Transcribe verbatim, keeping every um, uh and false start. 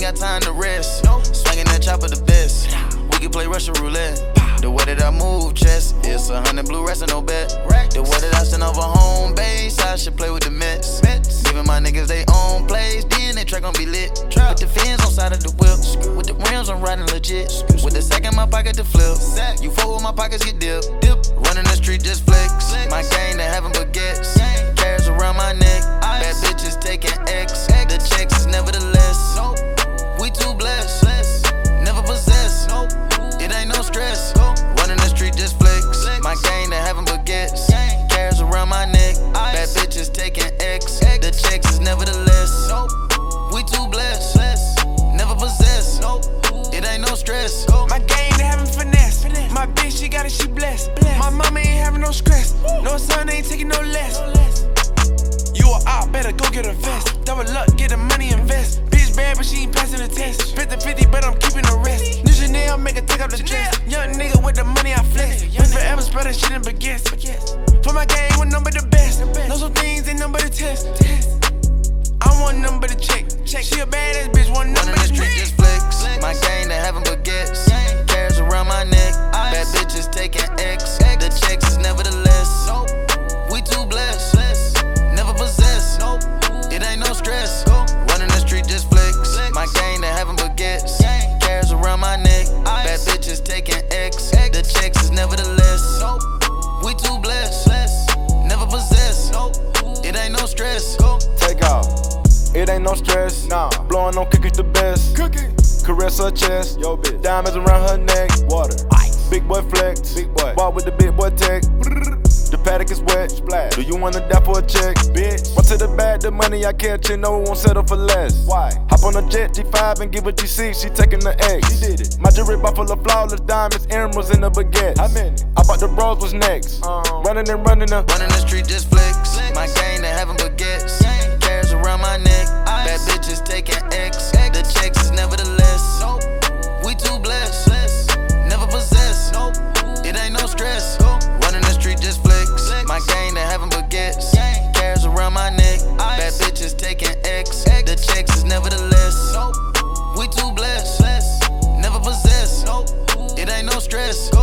got time to rest. Swinging that chopper the best. We can play Russian roulette. The way that I move, chest, it's a hundred blue rest and no bet. The way that I send over home base, I should play with the Mets. Giving my niggas they own plays, then they track gon' be lit. With the fins on side of the whip, with the rims I'm riding legit. With the sack in my pocket to flip, you fuck with my pockets get dipped. Running the street just flex, my gang they having baguettes. Cares around my neck, bad bitches taking X. The checks is nevertheless, we too blessed, never possessed. It ain't no stress. Running the street just flex. My gang they having baguettes. Cares around my neck. Bad bitches taking X. The checks is nevertheless. We too blessed. Never possessed. It ain't no stress. My gang they having finesse. My bitch she got it, she blessed. My mama ain't having no stress. No son ain't taking no less. You a op, better go get a vest. Double up, get the money, invest. Bitch bad, but she ain't passing the test. fifty fifty, but I'm keeping the rest. New Chanel, make her take up the dress. Young nigga with the money, I flex. Young forever spread that shit in baguettes. For my gang, with none but the best. Know some things, ain't none but a test. I want none but a check. She a badass bitch, want none but a street just flex. My gang they having baguettes. Cares around my neck. Bad bitches taking X. The checks is nevertheless. We too blessed. Never possessed. It ain't no stress. Running the street just flex. My gang they having baguettes. Cares around my neck. Bad bitches taking X. The checks is nevertheless. We too blessed. Never possessed. It ain't no stress. Take off. It ain't no stress. Nah. Blowing on cookies the best. Cookie. Caress her chest. Yo, bitch. Diamonds around her neck. Water. Ice. Big boy flex. Big boy. Walk with the big boy tech. The paddock is wet. Splash. Do you wanna die for a check? Bitch. Run to the bag, the money I catch, you know we won't settle for less. Why? Hop on a jet G five and give a G six, she taking the X. She did it. My jewelry box full of flawless diamonds, emeralds, and the baguettes. How many? I bought the bros was next. Um, running and running the. Running the street just flex. My gang they having baguettes. Cares around my neck. Bad bitches taking X. The checks is nevertheless. We too blessed. Never possessed. It ain't no stress. Running the street just flex. My gang they having baguettes. Cares around my neck. Bad bitches taking X. The checks is nevertheless. We too blessed. Never possessed. It ain't no stress.